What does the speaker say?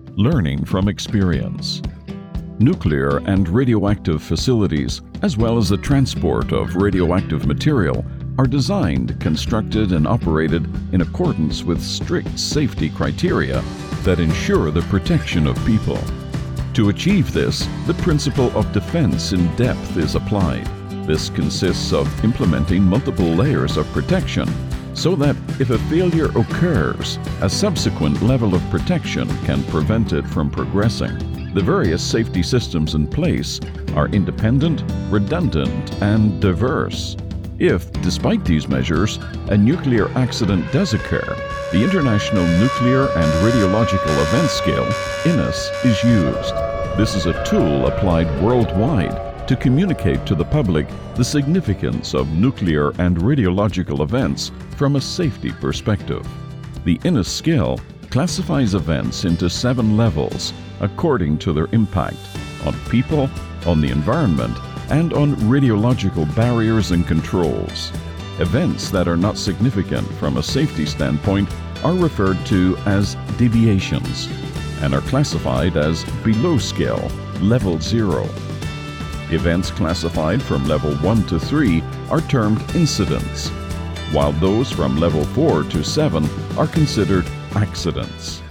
Learning from experience. Nuclear and radioactive facilities, as well as the transport of radioactive material, are designed, constructed, and operated in accordance with strict safety criteria that ensure the protection of people. To achieve this, the principle of defense in depth is applied. This consists of implementing multiple layers of protection so that if a failure occurs, a subsequent level of protection can prevent it from progressing. The various safety systems in place are independent, redundant, and diverse. If, despite these measures, a nuclear accident does occur, the International Nuclear and Radiological Event Scale, INES, is used. This is a tool applied worldwide to communicate to the public the significance of nuclear and radiological events from a safety perspective. The INES scale classifies events into 7 levels according to their impact on people, on the environment, and on radiological barriers and controls. Events that are not significant from a safety standpoint are referred to as deviations and are classified as below scale, level 0. Events classified from level 1 to 3 are termed incidents, while those from level 4 to 7 are considered accidents.